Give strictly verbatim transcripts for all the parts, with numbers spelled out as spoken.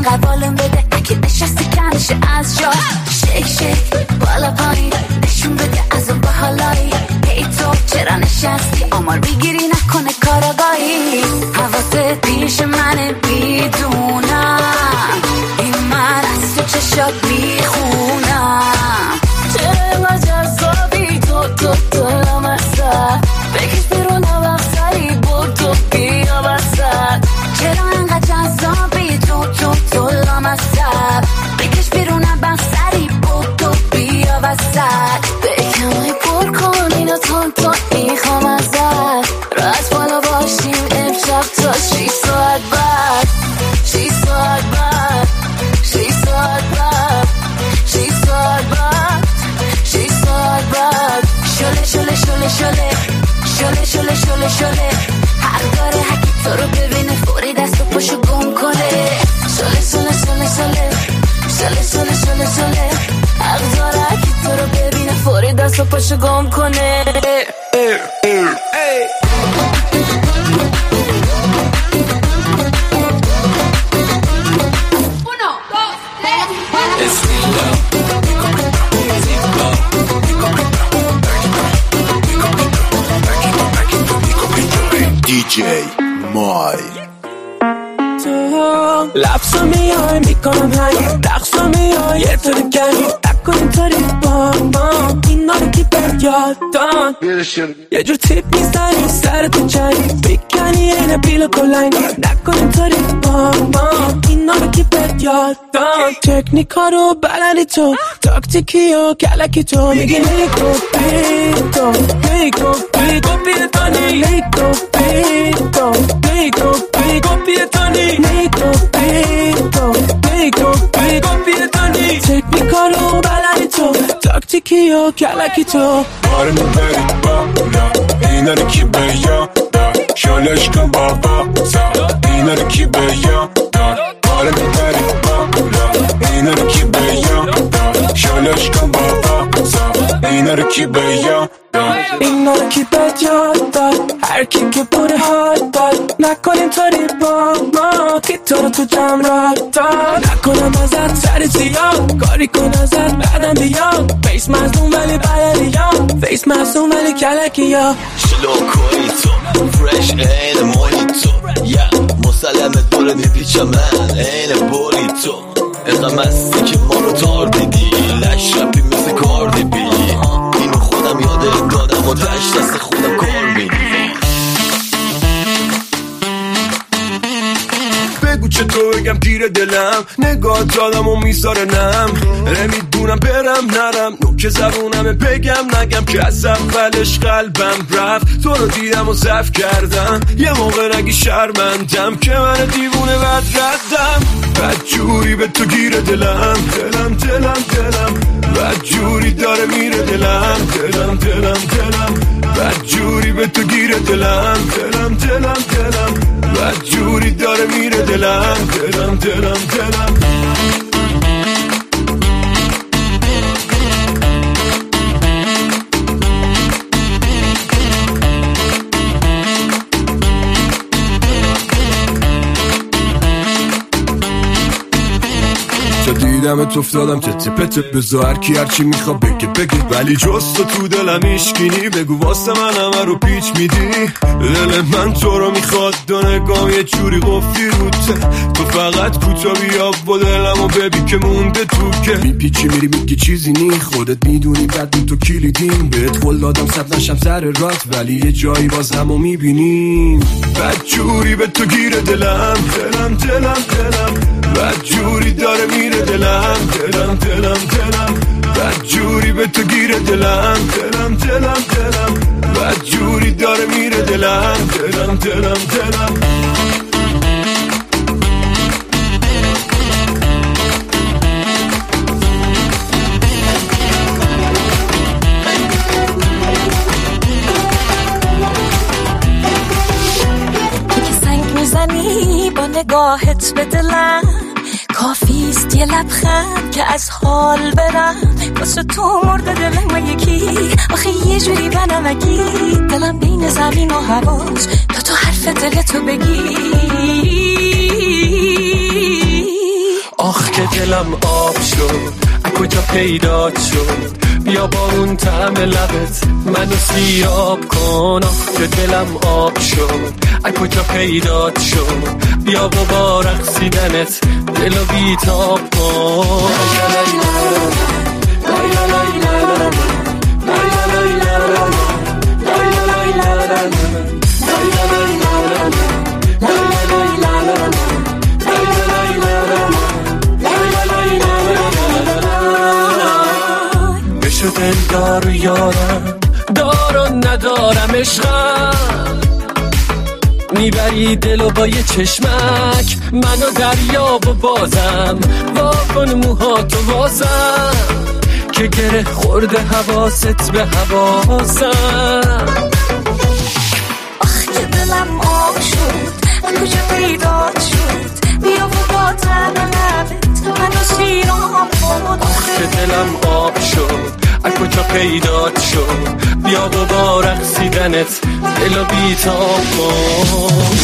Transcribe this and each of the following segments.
انقدر بالم بده که نشستی کنشه از جا. شیک شیک بالا پایین نشون بده از اون باحالایی. ای تو چرا نشستی آمار بگیری نکنه کاراگاهی. حواست پیش منه میدونم این من از تو چشات میخونم. چرا جذابی تو تو تو لامصد بکش بیرون وقتری بود تو بیا وسط. چرا انقدر جذابی تو تو تو لامصد بکش بیرون وقتری بود تو بیا وسط. بکمای پر کن اینو تون تون میخوام ازت. راست بالا باشیم امشب تا شیش ساعت بعد. شیش ساعت بعد شیش ساعت بعد شیش ساعت بعد شیش ساعت بعد. شله شله شله شله شله شله شله شله حق داره هکی تو رو ببینه فوری دست و پاشو گم کنه. شله شله شله شله شله شله شله شله حق داره هکی تو رو ببینه فوری دست و پاشو گم کنه. دی جی مای تو لبسو میای میکنم هنگ رقصو میای یه طوری کنی نکن اینطوری با ما اینا رو کی بر یادان یه جور تیپ میزنی سرتو چنی بیکنی اینه بیل کلنگ نکن اینطوری با ما اینا رو کی بر یادان. تکنیکا رو بلدی تو تاکتیکی و کلکی تو میگی لیکو بیتو لیکو بیتو بیتانی لیکو بیتو لیکو بیتو بیتانی لیکو بیتو لیکو بیتو بیتانی. تکنیکا رو بلدی تو تاکتیکی و کلکی تو آره میبری بالا اینا رو کی به یادار. شالش کن بابا اینا رو کی به یادار. آره میبری بالا اینا رو کی به یادار. شالش کن بابا اینا رو کی به یادار. اینا رو کی به یادار. هر کی که بوده حال داد نکنیم طوری با ما که تو رو تو جمع را داد. نکنم ازت سر زیاد کاری کن ازت بعدم بیاد. فیس مظلوم ولی بلدیام فیس مظلوم ولی کلکیا. شلو کنی تو فرش این موهیتو یا مسلم دور میپیچم من این بوری تو. اقام هستی که ما رو تار دیدی لشرپی مثل کار دیبی. اینو خودم یاده دادم و تشت دست خودم کار میدی. بگو چطور بگم گیر دلم نگاه دادم و میذاره نم. نمیدونم برم نرم نوک زبونم بگم نگم که از اولش قلبم رفت. تو رو دیدم و ضعف کردم یه موقع نگی شرمندم که من دیوونه بد ردم. بد جوری به تو گیر دلم دلم دلم دلم بد جوری داره میره دلم دلم دلم دلم بد جوری به تو گیر دلم دلم دلم دلم بد جوری داره میره دلم دلم دلم دلم. دیدمت افتادم تته پته بزا هر کی هرچی میخواد بگه بگه ولی جز تو تو دلم ایشگینی. بگو واسه من همه رو پیچ میدی. دل من تو رو میخواد دو نگام یه جوری قفلی روته. تو فقط کوتا بیا با دلم و ببین که مونده تو که میپیچی میری میگی چیزی نی. خودت میدونی بعد تو کلیدیم بهت قول دادم صد نشم سر رات ولی یه جایی باز همو میبینیم. بد جوری به تو گیر دلم دلم دلم دلم بد جوری داره میره دلم دلم دلم دلم بد جوری به تو گیر دلم دلم دلم دلم بد جوری داره میره دلم دلم دلم دلم. با نگاهت به دلم کافیست یه لبخند که از حال برم. واسه تو مرده دلم و یکی آخه یه جوری بنمکی دلم بین زمین و هواست تا تو حرف دلتو بگی. دلم آب شد از کجا پیدا شد بیا با اون طعم لبت منو سیراب کن آخه دلم آب شد از کجا پیدا شد بیا با با رقصیدنت دلو بیتاب کن بشو دلدار و یارم دار و ندارم عشقم میبری دلو با یه چشمک منو دریاب و بازم واکن موهاتو واسم که گره خورده حواست به حواسم آخ که دلم آب شد کجا پیدا شد بیا و با طعم لبت منو سیراب کن آخ که دلم آب شد از کجا پیدا شد بیا و با رقصیدنت دلو بیتاب کن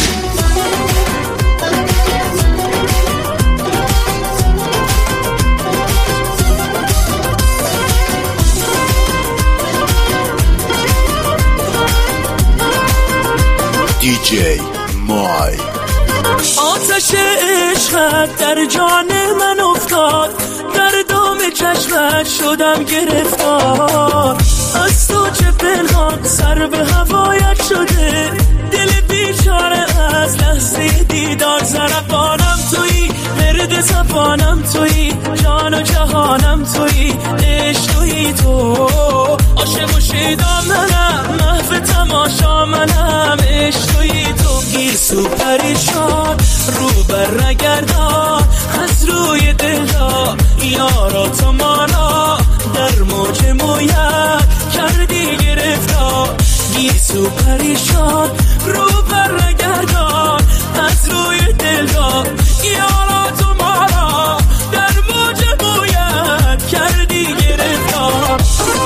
دی جی مای. آتش عشقت در جان من افتاد در دام چشمت شدم گرفتار از تو چه پنهان سر به هوایت شده دل بیچاره از لحظه دیدار ضربانم تویی مرد زبانم تویی جان و جهانم تویی عشق تویی تو عاشق و شیدا منم محو تماشا منم عشق تویی تو گیسو پریشان رو بر نگردان از روی دلها یارا تو مانا در موج مویت کردی گرفتار گیسو پریشان رو بر نگردان از روی دلها یارا تو مانا در موج مویت کردی گرفتار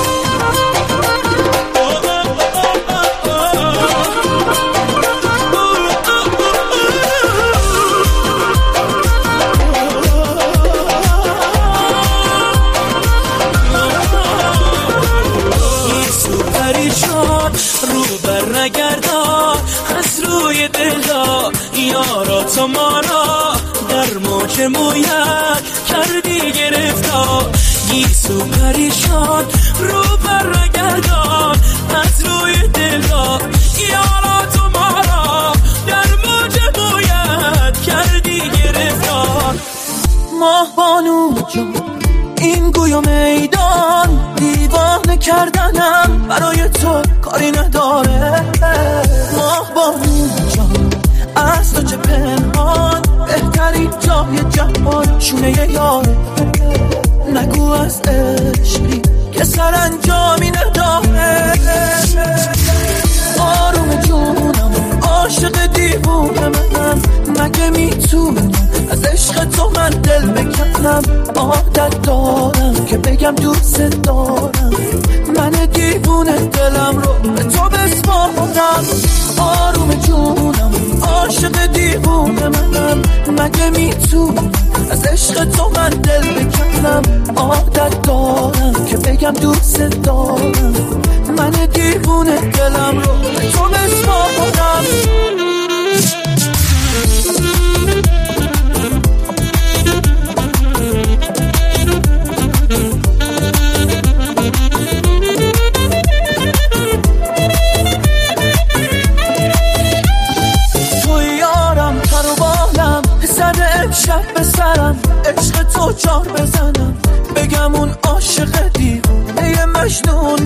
نگردان از روی دلها یارا تو ما را در موج مویت کردی گرفتار گیسو پریشان رو بر نگردان از روی دلها یارا تو ما را در موج مویت کردی گرفتار ماه بانو جان این گوی و میدان دیوانه کردنم برای تو کاری نداره ماه بانو جان از تو چه پنهان بهترین جای جهان شونه یاره نگو از عشقی که سرانجامی نداره آروم جونم عاشق دیوونه منم مگه میتونم از عشق تو من دل بکنم عادت دارم که بگم دوست دارم من دیوونه دلم رو به تو بسپارم آروم جونم عاشق دیوونه منم مگه میتونم از عشق تو من دل بکنم عادت دارم که بگم دوست دارم من دیوونه دلم رو به تو بسپارم شب به سرم عشق تو جان بزنم بگم اون عاشق دیوونه مجنون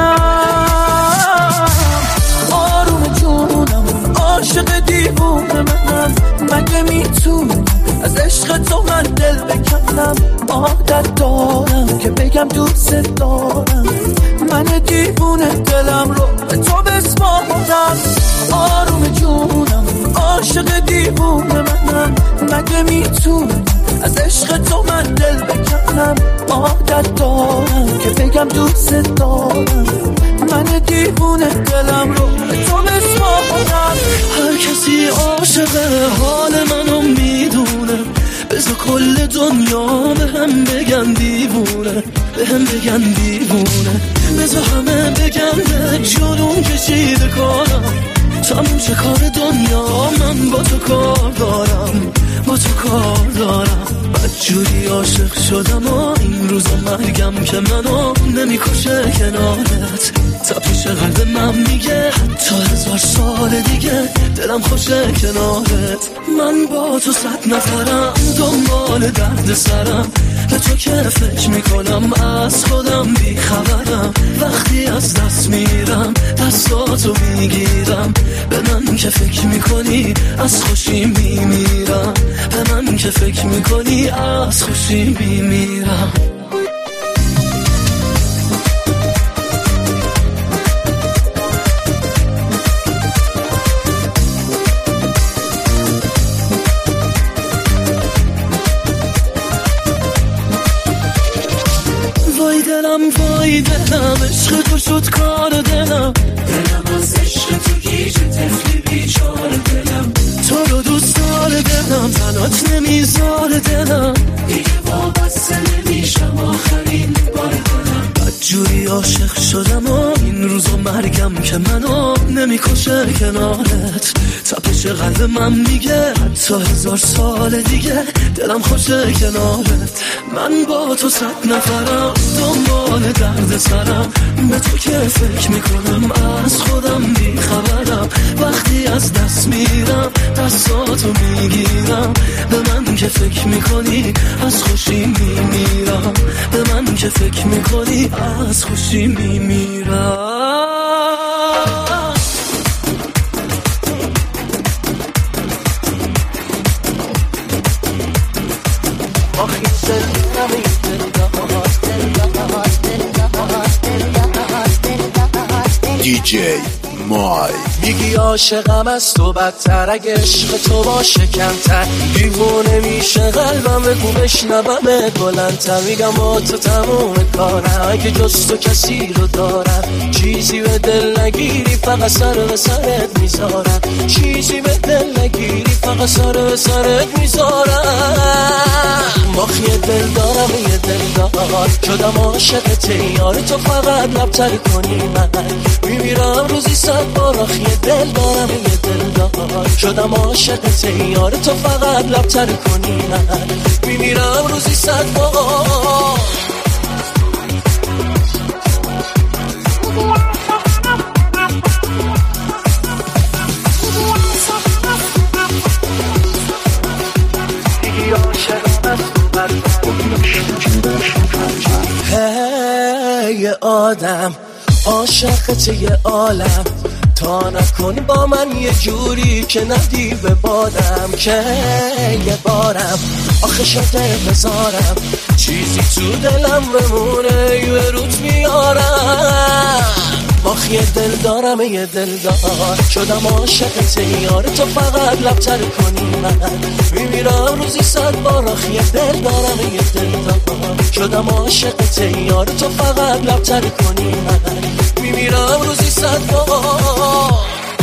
منم آروم جونم عاشق دیوونه منم مگه میتونم از عشق تو من دل بکنم عادت دارم که بگم دوست دارم من دیوونه دلم رو به تو بسپارم آروم جونم عاشق دیوونه منم مگه میتونم از عشق تو من دل بکنم عادت دارم که بگم دوست دارم من دیوونه دلم رو به تو بسپارم هر کسی عاشق حال منو میدونه بذار کل دنیا به هم بگن دیوونه، به هم بگن دیوونه. بذار همه بگن جنون کشیده کارم، تموم چه کار دنیا، من با تو کار دارم، با تو کار دارم. بدجوری عاشق شدم و این روزا مرگم که منو نمیکشه کنارت. تپش قلب من میگه حتی هزار سال دیگه دلم خوشه کنارت. من با تو صد نفرم دنبال درد سرم، به تو که فکر میکنم از خودم بیخبرم. وقتی از دست میرم دستاتو میگیرم، به من که فکر میکنی از خوشی میمیرم، به من که فکر میکنی از خوشی میمیرم. وای دلم وای دلم، عشق تو شد کار دلم، دلم از عشق تو گیج طفلی بیچاره دلم. تو رو دوست داره دلم، تنات نمیذار دلم، دیگه وابسته نمیشم آخرین بار دلم. بدجوری عاشق شدم و این روزا مرگم که منو نمیکشه کنارت. تپش قلب من میگه حتی هزار سال دیگه دلم خوشه کنارت. من با تو صد نفرم دنبال درد سرم، به تو که فکر میکنم از خودم بیخبرم. وقتی از دست میرم دستاتو میگیرم، به من که فکر میکنی از خوشی میمیرم، به من که فکر میکنی از خوشی میمیرم. دی جی مای. میگی عاشقم از تو بدتر، اگه عشق تو باشه کمتر دیوونه میشه قلبم. بگو بشنوم بلندتر، میگم با تو تموم کارم، اگه جز تو کسی رو دارم. چیزی به دل نگیری فقط سر به سرت میذارم، چیزی به دل نگیری فقط سر به سرت میذارم. ماخی دل دارم یه دل دار، شدم عاشق تیار تو، فقط لبتر کنی من میمیرم روزی صد بار. آخی دل دارم یه دل دار، شدم عاشق تیار تو، فقط لبتر کنی من میمیرم روزی صد بار. هی آدم عاشقت یه عالم، تا نکن با من یه جوری که ندی به بادم، که یه بارم آخه شده بذارم چیزی تو دلم بمونه یه روت میارم. آخه یه دل دارم یه دل دار، شدم عاشق تیار تو، فقط لبتر کنی من میمیرم روزی صد بار. آخه یه دل دارم یه دل دار، شدم عاشق تیار تو، فقط لبتر کنی من میمیرم روزی صد بار.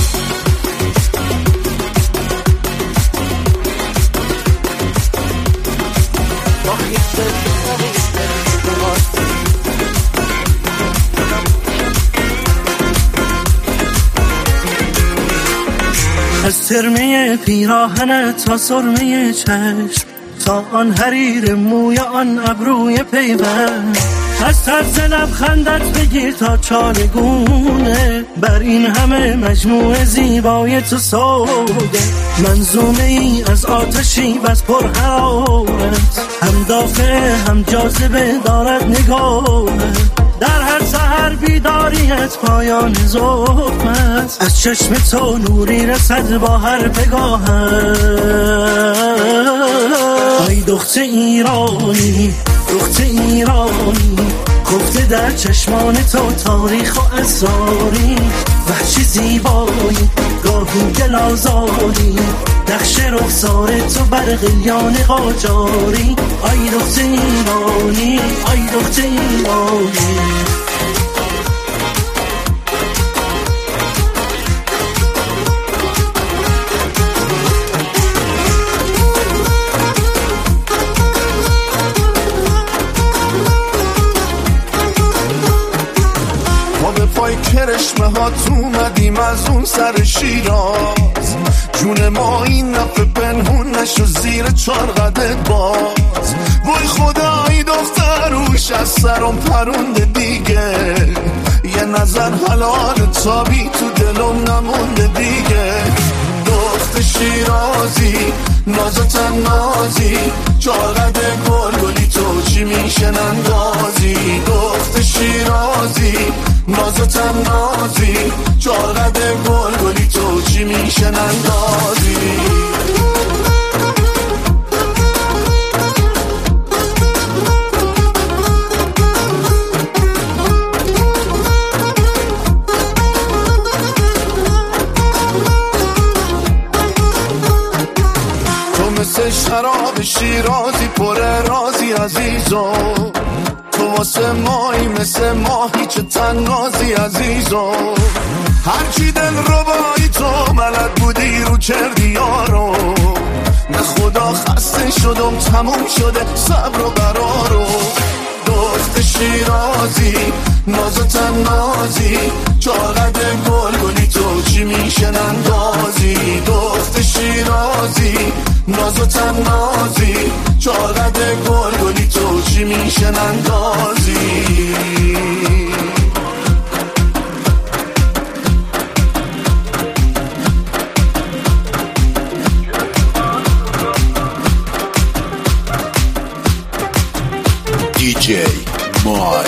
از ترمه پیراهنت تا سرمه چشم، تا آن حریر موی آن ابروی پیوند، از طرز لبخندت بگیر تا چارگونه، بر این همه مجموعه زیبای تو سوده. منظومه ای از آتشی بس پر حرارت، هم دافع هم جاذبه دارد نگاهت. در هر سحر بیداریت پایان زخم است، از چشم تو نوری رسد با هر پگاهت. ای دخت ایرانی دخت ایرانی، گفته در چشمان تو تاریخ و اسراری. وحشی زیبایی گاهی گل آزاری، نقش رخسار تو برقیان قاجاری. ای دخت ایرانی ای دخت ایرانی. چشمه ها تو اومدیم از اون سر شیراز، جون ما این نفه پنهون نشو زیر چار قدت باز. وای خدایی دختروش از سرم پرونده دیگه، یه نظر حلال تابی تو دلم نمونده دیگه. دخت شیرازی نازتن نازی چارقد گل گلی تو چی میشن اندازی. دخت شیرازی نازتن نازی چارقد گل گلی تو چی میشن اندازی. مثل شراب شیرازی پر رازی عزیزو، تو واسه مایی مثل ماهی چه تنازی عزیزو. هرچی دل ربایی تو بلد بودی رو کردی یارو، نه خدا خسته شدم تموم شده صبر و قرارو. دخت شیرازی نازتن نازی چاقد گل گلی تو چی میشن اندازی. دخت شیرازی نازتن نازی چاقد گل گلی تو چی میشن اندازی. دی جی مای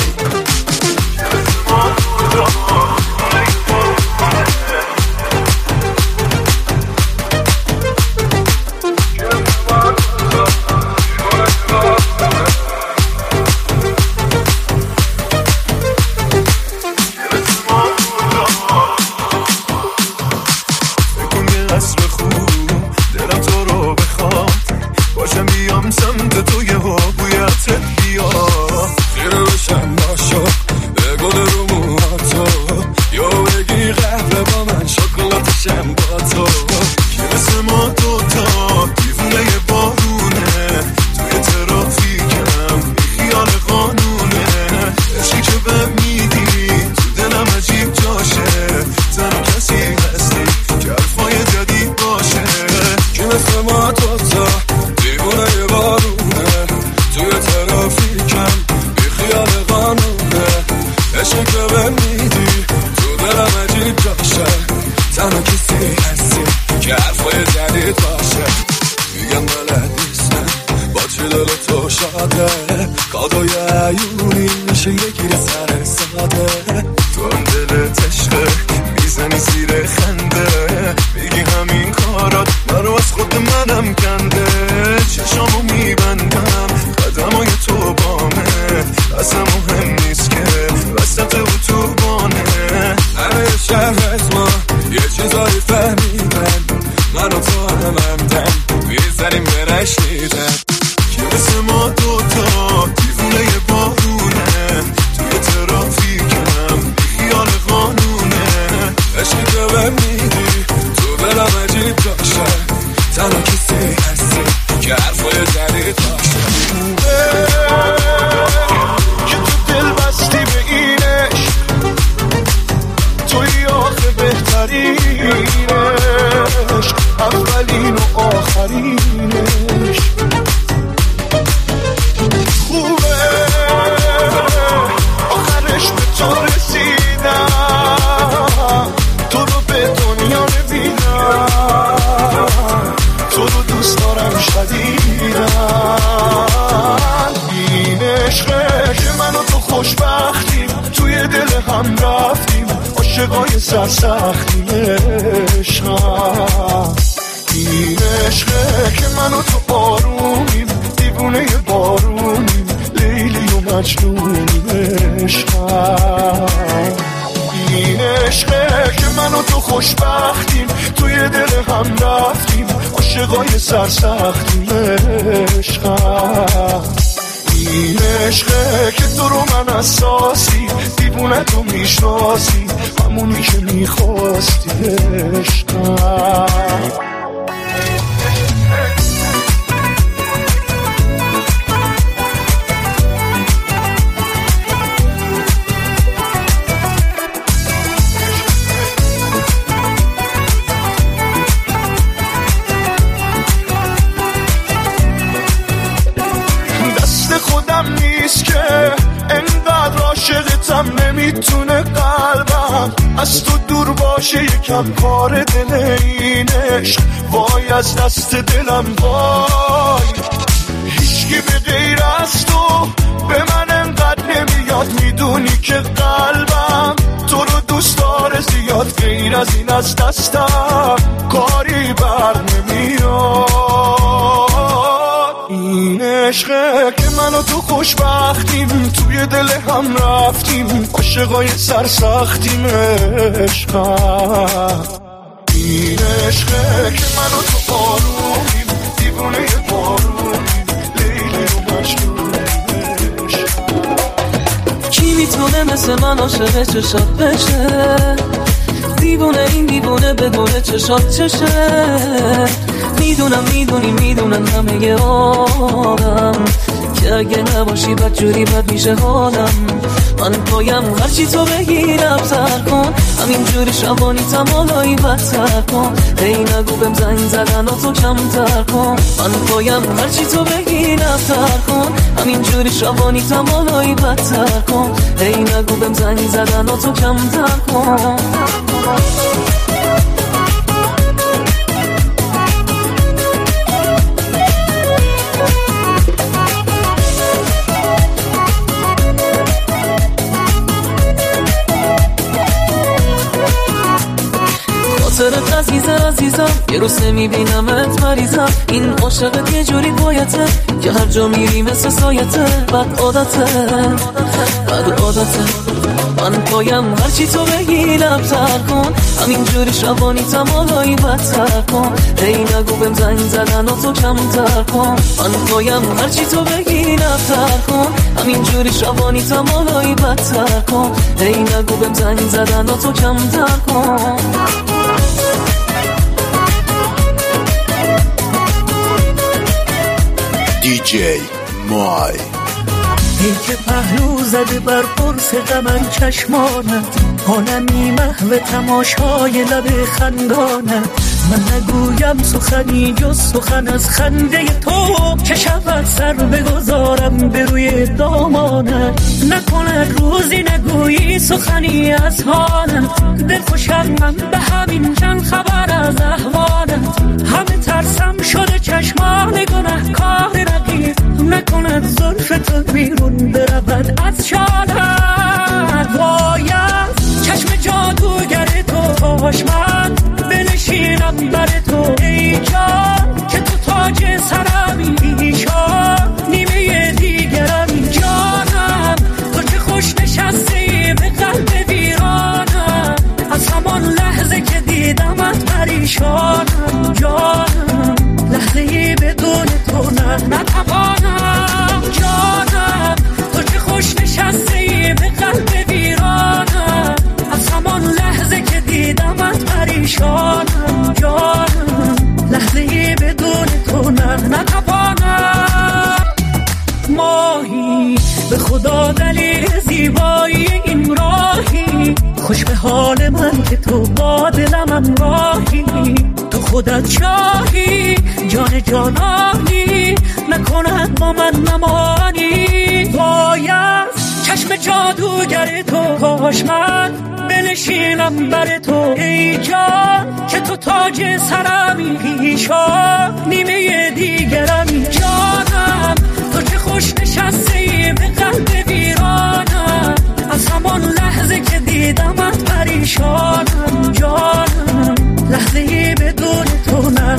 دست خودم نیست که انقدر عاشقتم نمیتونه قلبم از تو دور باشه یکم کار دل اینش وای از دست دلم وای هیچکی به غیر از تو به من انقدر نمیاد میدونی که قلبم تو رو دوست داره زیاد غیر از این از دستم کاری بر نمیاد این عشقه که من و تو خوشبختیم توی دل هم رفتیم عاشقای سرسختیم عشقم این عشقه که من و تو آرومیم دیوونه بارونیم لیلی و مجنونیم کی میتونه مثل من عاشق چشات بشه دیوونه این دیوونه بدونه چشات چشه میدونم میدونی میدونم همه آدم که اگه نباشی بد جوری بد میشه حالم من پایم هرچی تو بگی رفتر کن همین جوری شبانی تمالایی بدتر کن هی نگو بهم زنگ زدن و تو کمتر کن من پایم هرچی تو بگی رفتر کن همین جوری شبانی تمالایی بدتر کن هی نگو بهم زنگ زدن و تو کمتر کن خاطرت عزیزم عزیزم یه روز نمیبینمت مریضم این عاشقت یه جوری بایته که هر جا میری مثل سایته بد عادته بد عادته من پایم هرچی تو بگی لبتر کن همین جوری شبانی تمالایی بدتر کن هی نگو بهم زنگ زدن و تو کمتر کن من پایم هرچی تو بگی لبتر کن همین جوری شبانی تمالایی بدتر کن هی نگو بهم زنگ زدن و تو کمتر کن دی جی مای ای که پهلو زده بر قرص غمن چشمانت حالمی محو تماشای لب خندانت من نگویم سخنی جز سخن از خنده تو که شود سر بگذارم به روی دامانت نکند روزی نگویی سخنی از حالت دل خوشم من به همین چند خبر از احوالت همه ترسم شده چشمان گناه کار رقیب نکند زلف تو بیرون برود از شالت باید چشم جادوگر تو هوشمند بنشینم بر تو ای جان که تو تاج سرمی ایشان نیمه دیگرم جانم تو که خوش نشستی به قلب ویرانم از همان لحظه که دیدمت پریشانم جانم لحظه‌ای بدون تو نه نتوانم جانم تو که خوش نشستی به قلب ویرانم از همان لحظه که دیدمت پریشانم جانم لحظه‌ای بدون تو نه نتوانم ماهی به خدا دلیل زیبایی این راهی خوش به حال من که تو با دلم همراهی تو خودت شاهی جان جانانی نکند با من نمانی باید چشم جادوگر تو کاش من بنشینم بر تو ای جان که تو تاج سرمی پیشان نیمه دیگرمی جانم تو که خوش نشستی به قلب ویرانم از همان لحظه که دیدمت پریشانم جانم لحظه‌ای بدون تو نه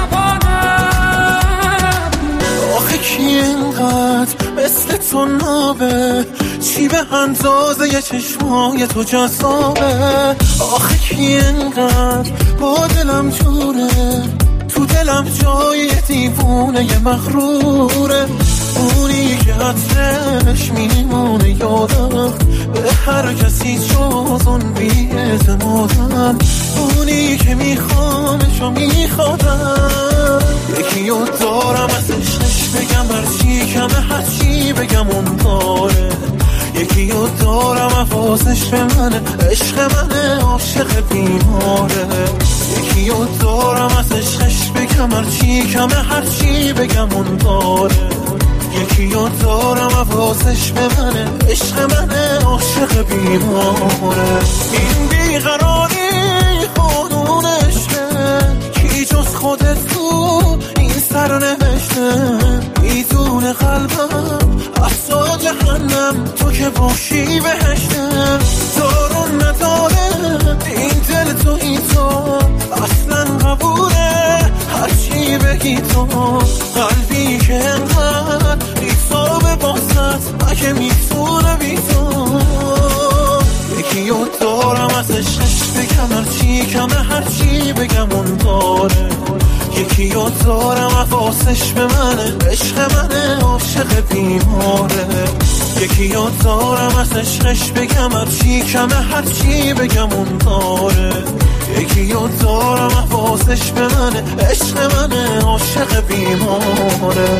نتوانم آخه کی اینقدر مثل تو نابه چی به اندازه ی چشمای تو جذابه آخه کی اینقدر با دلم جوره تو دلم جای دیوونه ی مغروره اونی که عطرش میمونه یادم به هر کسی جز اون بی اعتمادم اونی که میخوامش و میخوادم یکی رو دارم ازش نش بگم هرچی کمه هرچی بگم اون داره یکی رو دارم حواسش به منه عشق منه عاشق بیماره یکی رو دارم ازش نش بگم هرچی کمه هرچی بگم اون داره یکی رو دارم حواسش به منه، عشق منه، عاشق بیماره. این بیقراری خودونشه، کی جز خودت تو این سر نوشته. میدونه قلبم افسا جهنم، تو که باشی بهشتم. دارون نداره این دل تو این تو، اصلا قبوله هرچی بگی تو. قلبی که انقدر بیتابه باست، اگه میتونه بی تو. یکی رو دارم ازش بگم هرچی کمه، هرچی بگم اون داره. یکی رو دارم حواسش به منه، عشق منه، عاشق بیماره. یکی رو دارم ازش بگم هرچی کمه، هرچی بگم اون داره. یکی رو دارم حواسش به منه، عشق منه، عاشق بیماره.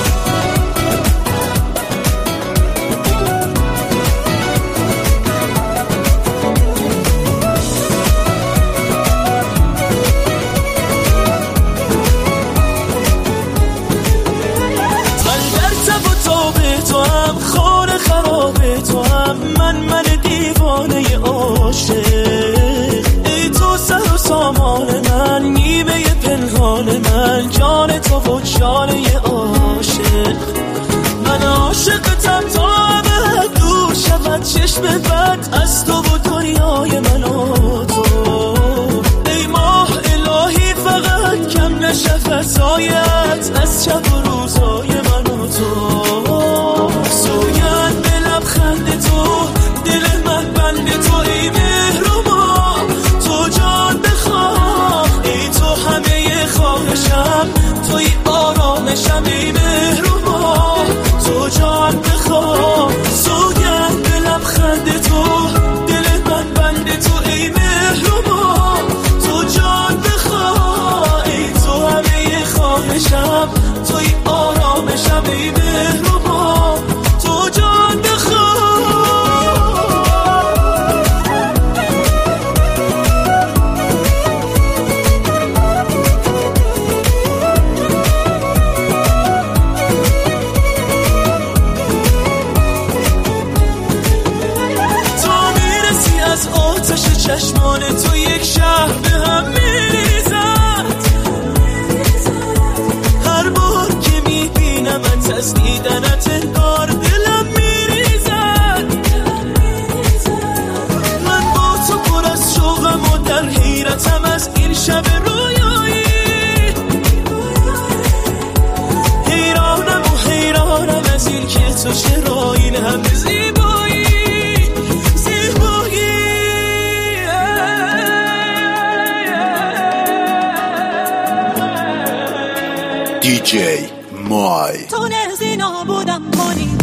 من من دیوانه عاشق، ای تو سر و سامان من، نیمه پنهان من، جان تو و جانه عاشق. من عاشقتم تا ابد دور شود چشم بد از تو و دنیای من و تو. ای ماه الهی فقط کم نشه فضایت از شب و روزای من و تو. سوگند به لبخند تو، دل من بند تو، ای مهربان تو جان بخواه. ای تو همه خواهشم، توی آرامشم، ای مهربان تو جان بخواه. سوگند به لبخند تو، دل من بند تو، ای مهربان تو جان بخواه. ای تو همه خواهشم، توی آرامشم، ای مهربان تو جان بخواه. چشمان تو یک شهر به هم میریزد، هر بار که میبینمت از دیدنت انگار دلم میریزد. من با تو پر از شوقم و در حیرتم از این شب رویایی. حیرانم و حیرانم از این که تو چرا این همه زیبایی. دی جی مای تو نزینا بودم کنی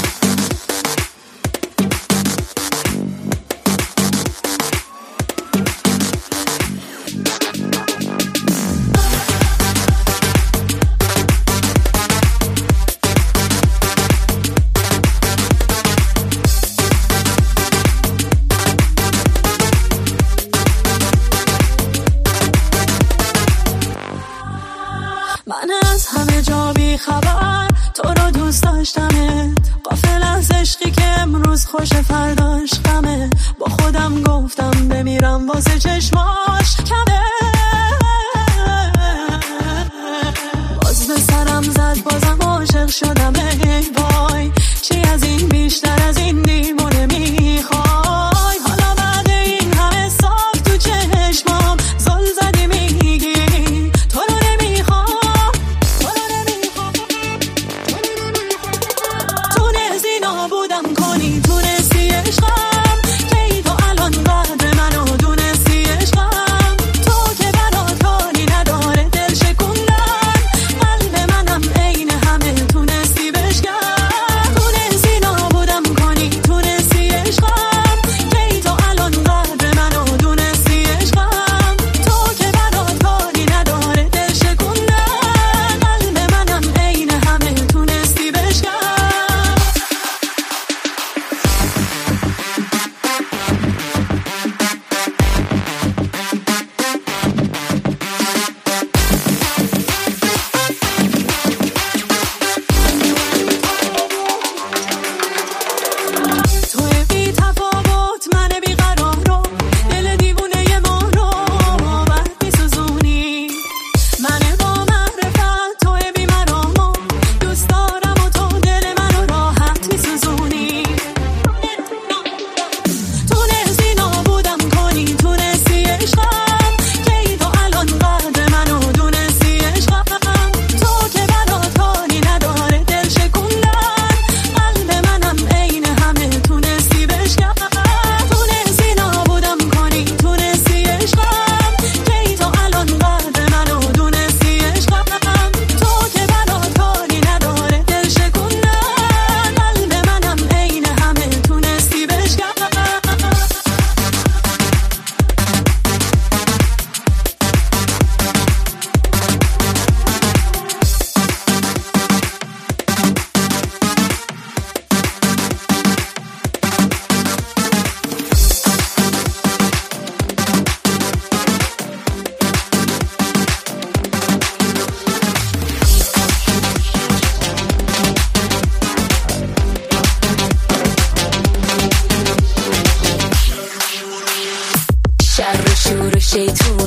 خبر تو رو دوست داشتمت، غافل از عشقی که امروز خوش فرداش غمه. با خودم گفتم بمیرم واسه چشماش کمه. باز به سرم زد بازم عاشق شدم، ای وای چی از این بیشتر از این دیوونه میخوای. حالا بعد این همه سال تو چشمام زل زدی میگی تو رو نمیخوام. بودم کنی تونستی عشقم، کی تو الان قدر منو دونستی عشقم. تو که برات کاری نداره دل شکوندن، قلب منم عین همه تونستی بشکن.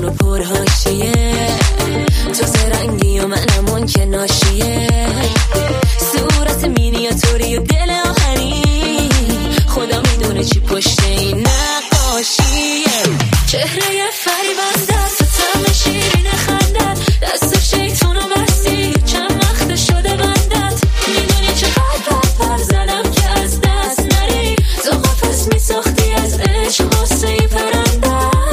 شیطون و پرهاشیه، تو زرنگی و منم اون که ناشیه، صورت مینیاتوری و دل آهنی، خدا میدونه چی پشت این نقاشیه. چهره فریبنده تو طعم شیرین خندت، دست شیطون و بستی چند وقت شده بندت، میدونی چقدر پر پر زدم که از دست نری، تو قفس میساختی از عشق غصه پرندت،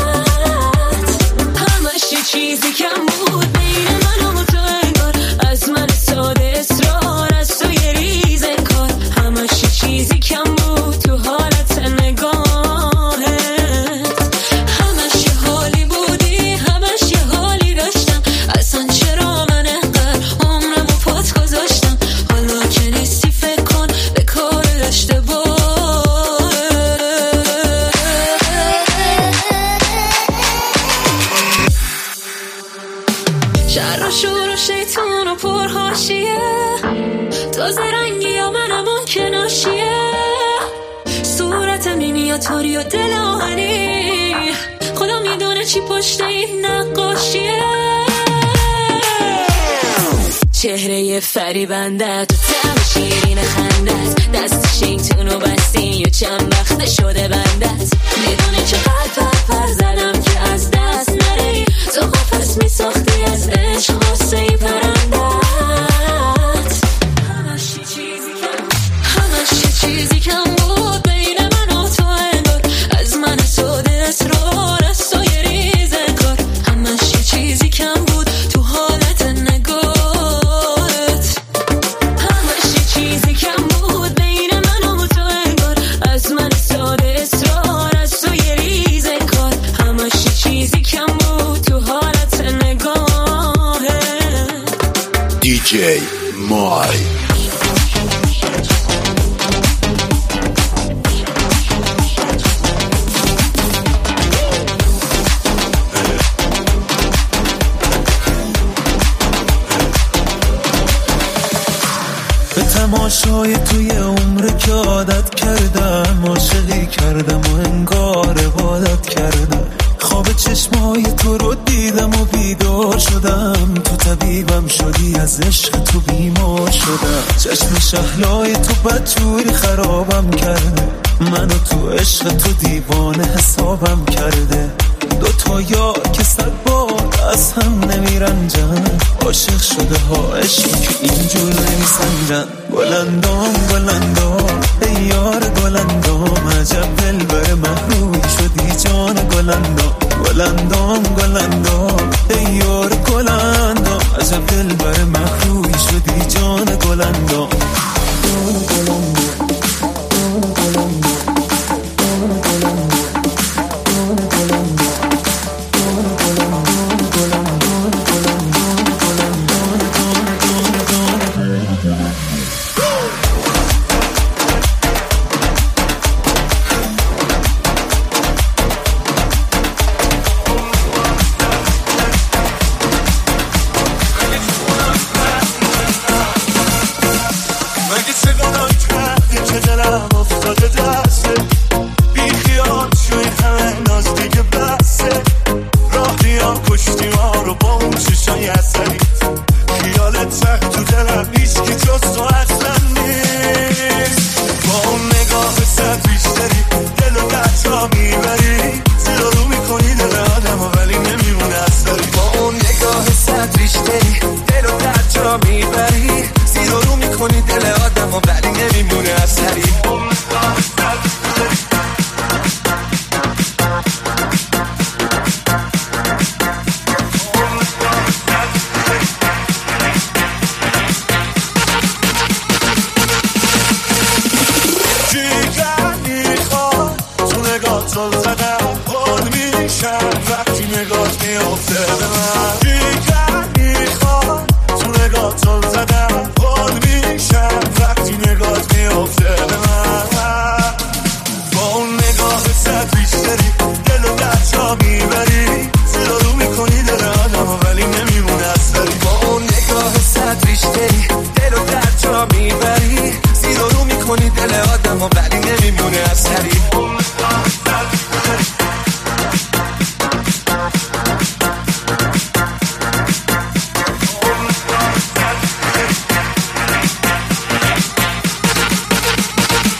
همش یه چیزی کم بود بین من و تو انگار، از من ساده اصرار از تو یه ریز انکار، همش یه چیزی کم بود تو حالت نگاهت، همش یه حالی بودی همش یه حالی داشتم، اصلا چرا من انقدر عمرم و پات گذاشتم، حالا که نیستی فکر کن به کار اشتباه. شر و شور و شیطون و پرهاشیه، تو زرنگی یا منم اون که ناشیه، صورت مینیاتوری و دل آهنی، خدا میدونه چی پشت این نقاشیه. چهره فریبنده تو طعم شیرین خندت، دست شیطون و بستی و چند وقت شده بندت، میدونی چقدر پر پر زدم که از دست نری، تو قفس میساختی از عشق غصه پرندت، همش یه چیزی کم همش یه چیزی کم بود بین من و تو انگار، از من ساده اصرار از تو یه ریز انکار، همش یه چیزی کم بود تو حالت نگاهت، همش یه چیزی کم بود بین من و تو انگار، از من ساده اصرار از تو یه ریز انکار، همش یه چیزی کم بود تو حالت نگاهت. دی جی مای. به تماشای توی عمر که عادت کردم، عاشقی کردم و انگار عبادت کردم، خواب چشمای تو رو دیدم و بیدار شدم، تو طبیبم شدی از عشق تو بیمار شدم، چشم شهلای تو بدجوری خرابم کرده، منو تو عشق تو دیوانه حسابم کرده، دو تا یار که صد بار از هم نمیرنجن، عاشق شده ها عشقی که اینجور نمیسنجن، گلندام گلندام ای یار گلندام، عجب دلبر محروم شدی جان گلندام، گلندام گلندام ای یار گلندام، عجب دلبر محروم شدی جان گلندام.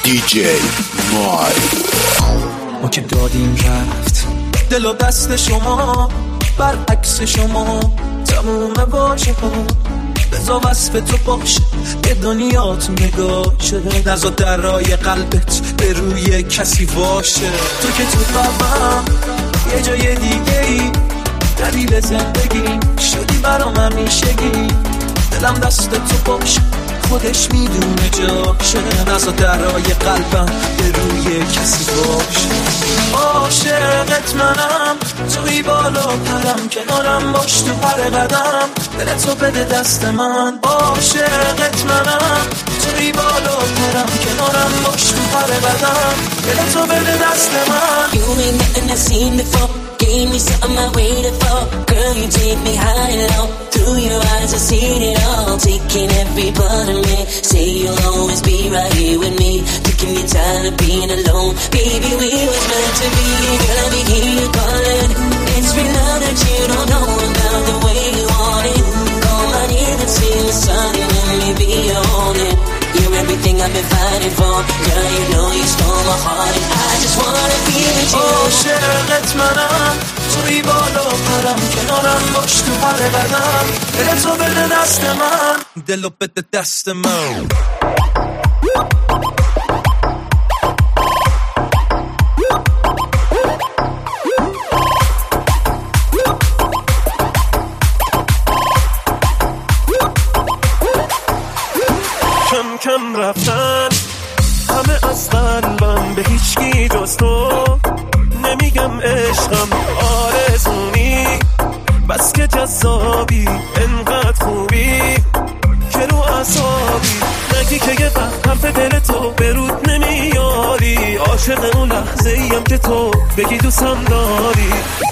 دی جی مای. ما که دادیم رفت دل و دست شما، برعکس شما تموم واژه ها بذار وصف تو باشه به دنیات نگاشه، نذار درای قلبت به روی کسی باشه. تو که تو قلبم یه جای دیگه ای، دلیل زندگی شدی برام همیشگی، دلم دست تو باشه خودش میدونه جاشه، نذار درای قلبم به روی کسی باشه. عاشقت منم، توی بالا پرم، کنارم باش تو هر قدم، دلتو بده دست من. عاشقت منم، توی بالا پرم، کنارم باش تو هر قدم، دلتو بده دست من. You ain't nothing I've seen before, gave me something I waited for. Girl, you take me high and low, through your eyes I've seen it all. Taking every part of me, say you'll always be right here with me. Taking your time of being alone, baby we was meant to be. Girl, I be here calling, it's real love that you don't know about the way you want it. Come on in and see the sun and let me be your only. You're everything I've been fighting for, girl you know you stole my heart and I just wanna be with you. عاشقت منم، توی بالا پرم، کنارم باش تو هر قدم، دلتو بده دست من، دلو بده دست من. کم کم رفتن همه از قلبم، به هیچکی جز تو نمیگم عشقم آرزونی، بس که جذابی انقدر خوبی که رو اعصابی، نگی که یه وقت حرف دل تو برود نمیاری، عاشق اون لحظه ایم که تو بگی دوستم داری.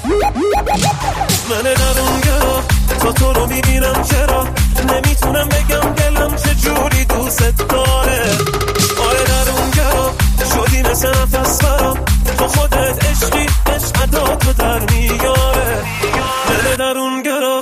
من درون گرا تا تو رو میبینم، چرا نمیتونم بگم دلم چجوری دوست داره. آره درون گرا شدی مثل نفس برام، تو خودت عشقی عشق عدا تو در میاره. دل درون گرا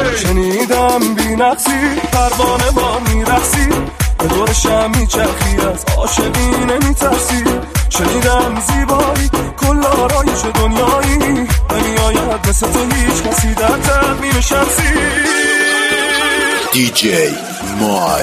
نقصی پروانه با میرخصی به دور شم میچرخیم از عاشقی نمیترسی. شنیدم زیبایی کل آرایش دنیایی، نمیآید مثل تو هیچ کسی در تقویم شمسی. دی جی مای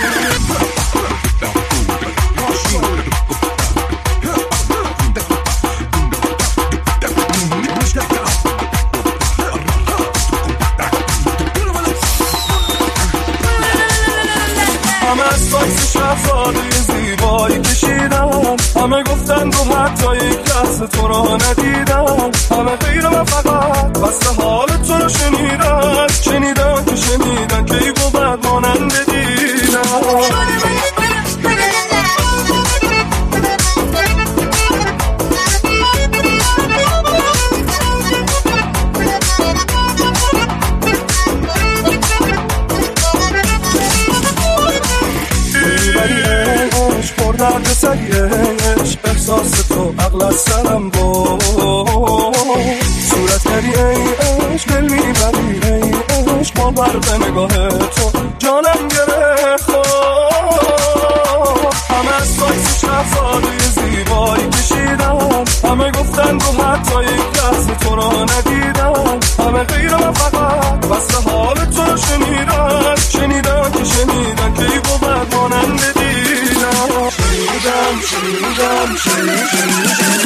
همه از ساکس شهزاده زیبایی کشیدن، همه گفتن رو حتی یک لحظه تو رو ندیدن، همه غیر من فقط بس حال تو رو شنیدن. شنیدن که شنیدن که ای بود مانند دیدن. درد سریش احساس تو عقل از سرم بود، صورت کردی ای عشق دل میبری ای عشق، باور به نگاه تو جانم گرفت. همه از سایس شهزاده زیبایی کشیدن، همه گفتن رو حتی یک لحظه تو رو ندیدن، همه غیر من فقط بس حال تو رو شنیدن. شنیدن که شنیدن که ای بود مانند دیدن. شنیدم شنیدم شنیدم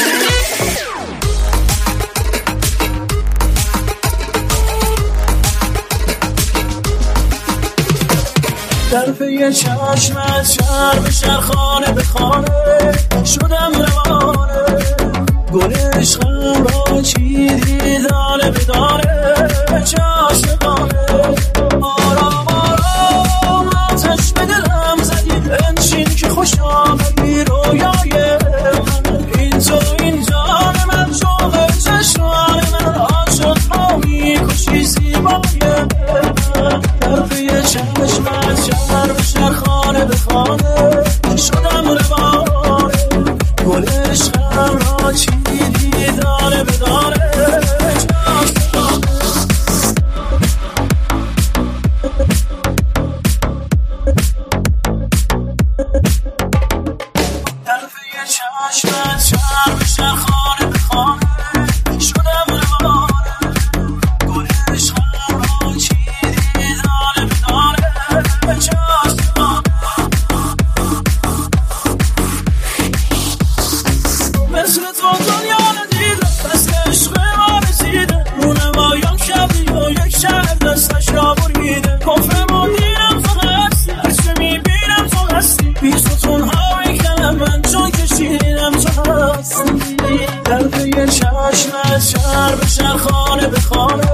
در پی چشمت شهر به شهر خانه به خانه شدم روانه، گل عشقم را چیدی دانه به دانه، چه عاشقانه. آرام آرام آتش به دلم زدی، بنشین که خوش آمدی رویای من. این تو این جان من، شوق چشمان من، عاشق را میکشی زیبای من. در پی چشمت شهر به شهر خانه به خانه شدم روانه، گل عشقم را چیدی دانه به دانه، چه عاشقانه. در پی چشمت شهر به شهر خانه به خانه شدم روانه، گل عشقم را چیدی دانه به دانه، چه عاشقانه. مثل تو دنیا ندیدم، مثل عشق ما رسیده، رونمایان کردی و یک شهر دستش را بریده. کفرم و دیرم تو هستی، هرچه میبینم تو هستی، بی ستون ها میکنم من چون کشیدم تو هستی. در پی چشمت شهر به شهر خانه به خانه